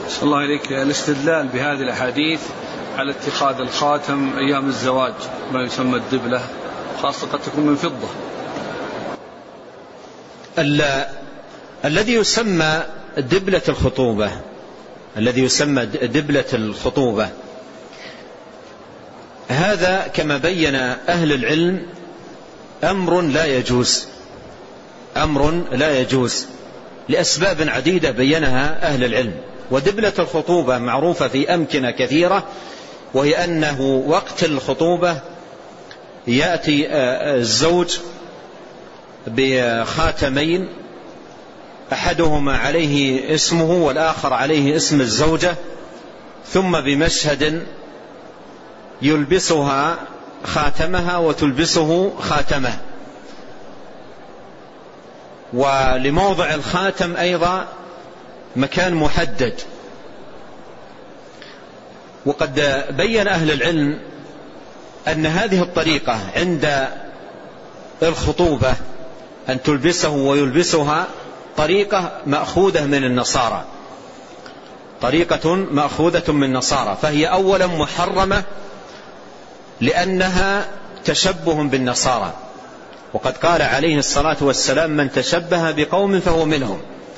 صلى الله عليك، الاستدلال بهذه الأحاديث على اتخاذ الخاتم أيام الزواج ما يسمى الدبلة، خاصة قد تكون من فضة. الذي يسمى دبلة الخطوبة، الذي يسمى دبلة الخطوبة هذا كما بين أهل العلم أمر لا يجوز لأسباب عديدة بينها أهل العلم. ودبلة الخطوبة معروفة في أمكنة كثيرة، وهي أنه وقت الخطوبة يأتي الزوج بخاتمين، أحدهما عليه اسمه والآخر عليه اسم الزوجة، ثم بمشهد يلبسها خاتمها وتلبسه خاتمه، ولموضع الخاتم أيضا مكان محدد. وقد بين أهل العلم أن هذه الطريقة عند الخطوبة أن تلبسه ويلبسها طريقة مأخوذة من النصارى، فهي أولا محرمة لأنها تشبه بالنصارى، وقد قال عليه الصلاة والسلام من تشبه بقوم فهو منهم.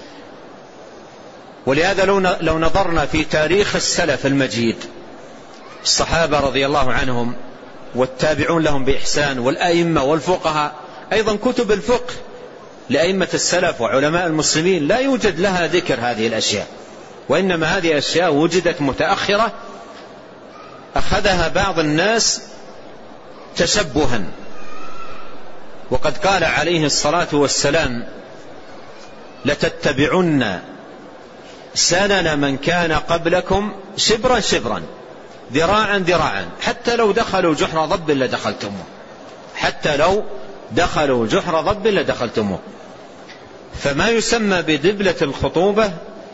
ولهذا لو نظرنا في تاريخ السلف المجيد، الصحابة رضي الله عنهم والتابعون لهم بإحسان والأئمة والفقهاء، أيضا كتب الفقه لأئمة السلف وعلماء المسلمين لا يوجد لها ذكر هذه الأشياء، وإنما هذه الأشياء وجدت متأخرة أخذها بعض الناس تشبها. وقد قال عليه الصلاة والسلام لتتبعن سنن من كان قبلكم شبرا شبرا ذراعا ذراعا حتى لو دخلوا جحر ضب لدخلتموه. فما يسمى بدبلة الخطوبة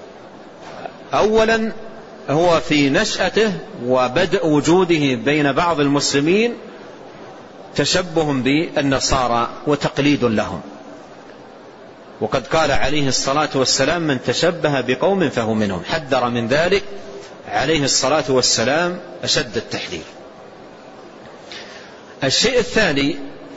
أولا هو في نشأته وبدء وجوده بين بعض المسلمين تشبه بالنصارى وتقليد لهم، وقد قال عليه الصلاة والسلام من تشبه بقوم فهو منهم، حذر من ذلك عليه الصلاة والسلام أشد التحذير. الشيء الثاني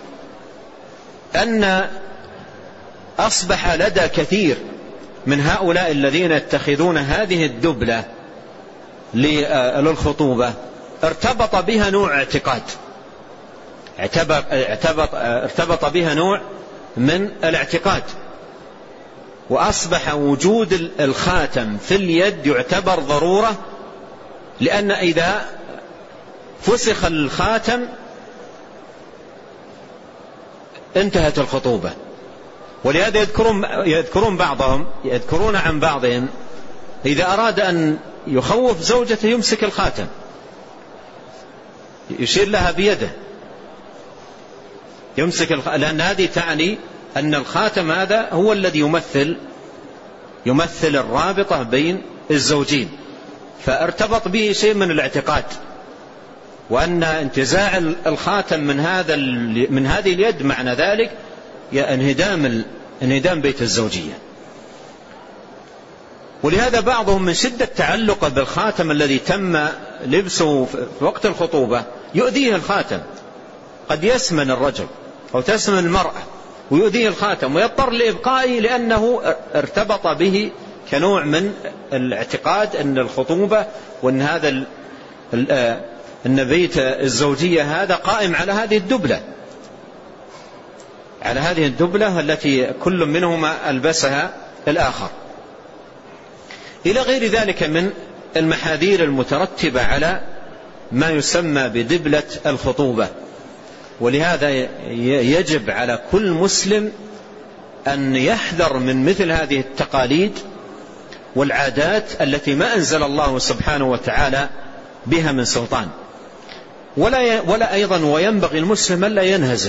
أن أصبح لدى كثير من هؤلاء الذين يتخذون هذه الدبلة للخطوبة ارتبط بها نوع اعتقاد، ارتبط بها نوع من الاعتقاد، وأصبح وجود الخاتم في اليد يعتبر ضرورة، لأن إذا فسخ الخاتم انتهت الخطوبة. ولهذا يذكرون عن بعضهم إذا أراد أن يخوف زوجته يمسك الخاتم، يشير لها بيده، لأن هذه تعني أن الخاتم هذا هو الذي يمثل الرابطة بين الزوجين، فارتبط به شيء من الاعتقاد، وأن انتزاع الخاتم من هذه اليد معنى ذلك انهدام بيت الزوجية. ولهذا بعضهم من شدة تعلق بالخاتم الذي تم لبسه في وقت الخطوبة يؤذيه الخاتم، قد يسمن الرجل أو تسمن المرأة ويؤذيه الخاتم ويضطر لإبقائه، لأنه ارتبط به كنوع من الاعتقاد أن الخطوبة وأن هذا أن بيت الزوجية هذا قائم على هذه الدبلة التي كل منهما ألبسها الآخر، إلى غير ذلك من المحاذير المترتبة على ما يسمى بدبلة الخطوبة. ولهذا يجب على كل مسلم أن يحذر من مثل هذه التقاليد والعادات التي ما أنزل الله سبحانه وتعالى بها من سلطان. ولا أيضا وينبغي المسلم ألا ينهزم،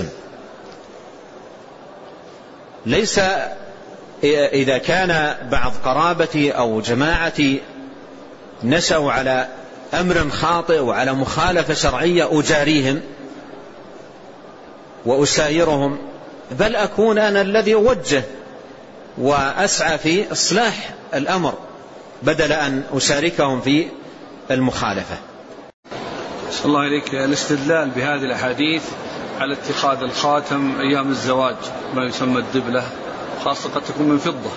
ليس إذا كان بعض قرابتي أو جماعتي نشأوا على أمر خاطئ وعلى مخالفة شرعية أجاريهم وأسايرهم، بل أكون أنا الذي أوجه وأسعى في إصلاح الأمر بدل أن أشاركهم في المخالفة. صلى الله عليك. الاستدلال بهذه الأحاديث على اتخاذ الخاتم أيام الزواج ما يسمى الدبلة، خاصة قد تكون من فضة.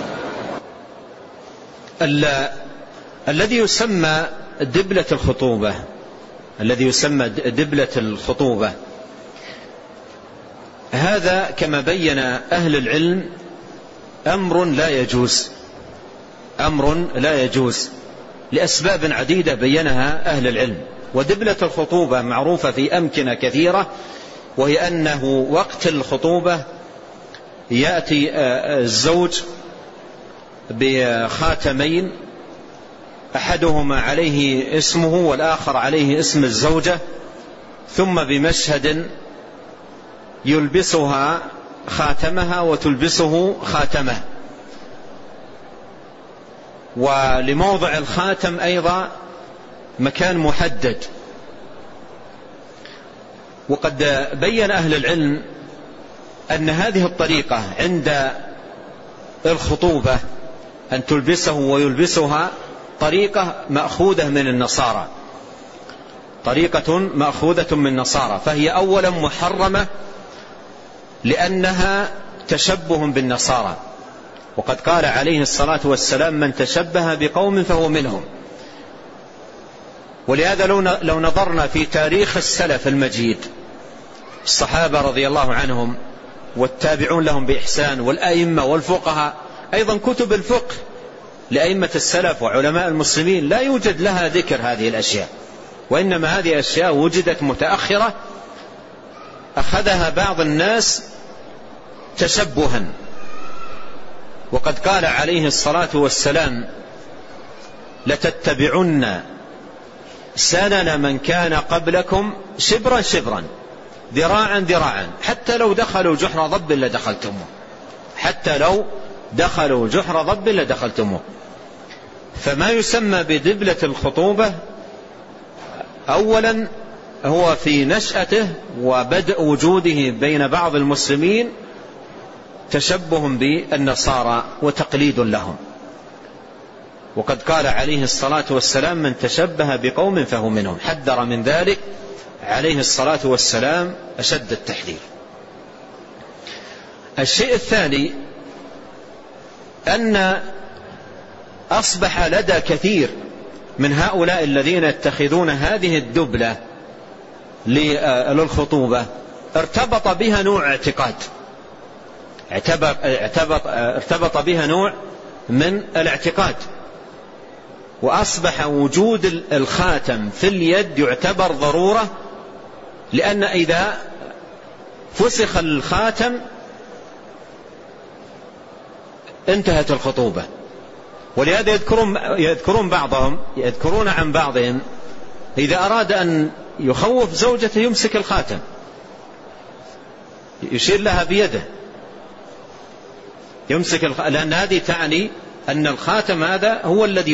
الذي يسمى دبلة الخطوبة، الذي يسمى دبلة الخطوبة، هذا كما بين أهل العلم أمر لا يجوز، أمر لا يجوز لأسباب عديدة بينها أهل العلم. ودبلة الخطوبة معروفة في أمكنة كثيرة، وهي أنه وقت الخطوبة يأتي الزوج بخاتمين، أحدهما عليه اسمه والآخر عليه اسم الزوجة، ثم بمشهد يلبسها خاتمها وتلبسه خاتمه، ولموضع الخاتم أيضا مكان محدد. وقد بين أهل العلم أن هذه الطريقة عند الخطوبة أن تلبسه ويلبسها طريقة مأخوذة من النصارى، طريقة مأخوذة من النصارى، فهي أولا محرمة لأنها تشبه بالنصارى، وقد قال عليه الصلاة والسلام: من تشبه بقوم فهو منهم. ولهذا لو نظرنا في تاريخ السلف المجيد، الصحابة رضي الله عنهم والتابعون لهم بإحسان والأئمة والفقهاء، أيضا كتب الفقه لأئمة السلف وعلماء المسلمين لا يوجد لها ذكر هذه الأشياء، وإنما هذه الأشياء وجدت متأخرة أخذها بعض الناس تشبها. وقد قال عليه الصلاة والسلام: لتتبعن سنن من كان قبلكم شبرا شبرا ذراعا ذراعا حتى لو دخلوا جحر ضب لدخلتموه، حتى لو دخلوا جحر ضب لدخلتموه. فما يسمى بدبلة الخطوبة أولا هو في نشأته وبدء وجوده بين بعض المسلمين تشبه بالنصارى وتقليد لهم. وقد قال عليه الصلاة والسلام: من تشبه بقوم فهو منهم، حذر من ذلك عليه الصلاة والسلام أشد التحذير. الشيء الثاني أن أصبح لدى كثير من هؤلاء الذين يتخذون هذه الدبلة للخطوبة ارتبط بها نوع اعتقاد، ارتبط بها نوع من الاعتقاد، وأصبح وجود الخاتم في اليد يعتبر ضرورة، لأن إذا فسخ الخاتم انتهت الخطوبة. ولهذا يذكرون عن بعضهم إذا أراد أن يخوف زوجته يمسك الخاتم، يشير لها بيده، لأن هذه تعني أن الخاتم هذا هو الذي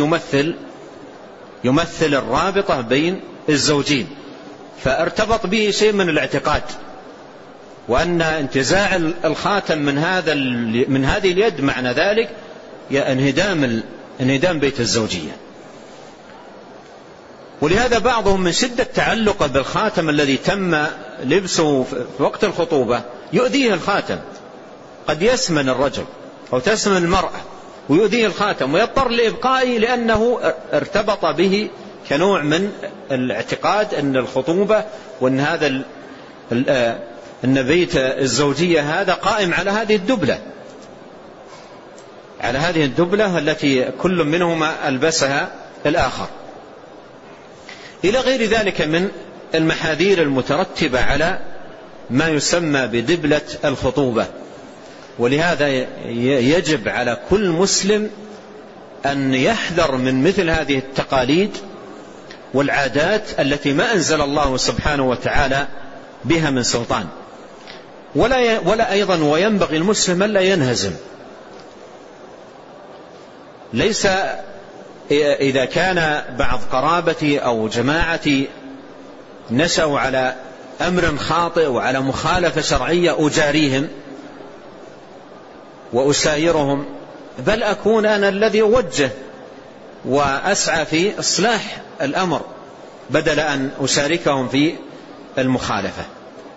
يمثل الرابطة بين الزوجين، فارتبط به شيء من الاعتقاد، وأن انتزاع الخاتم من هذه اليد معنى ذلك انهدام بيت الزوجية. ولهذا بعضهم من شدة تعلق بالخاتم الذي تم لبسه في وقت الخطوبة يؤذيه الخاتم، قد يسمن الرجل أو تسمن المرأة ويؤذيه الخاتم ويضطر لإبقائه، لأنه ارتبط به كنوع من الاعتقاد أن الخطوبة وأن هذا أن بيت الزوجية هذا قائم على هذه الدبلة التي كل منهما ألبسها الآخر، إلى غير ذلك من المحاذير المترتبة على ما يسمى بدبلة الخطوبة. ولهذا يجب على كل مسلم أن يحذر من مثل هذه التقاليد والعادات التي ما أنزل الله سبحانه وتعالى بها من سلطان. ولا أيضا وينبغي المسلم ألا ينهزم، ليس إذا كان بعض قرابتي أو جماعتي نشأوا على أمر خاطئ وعلى مخالفة شرعية أجاريهم وأسايرهم، بل أكون أنا الذي أوجه وأسعى في إصلاح الأمر بدل أن أشاركهم في المخالفة.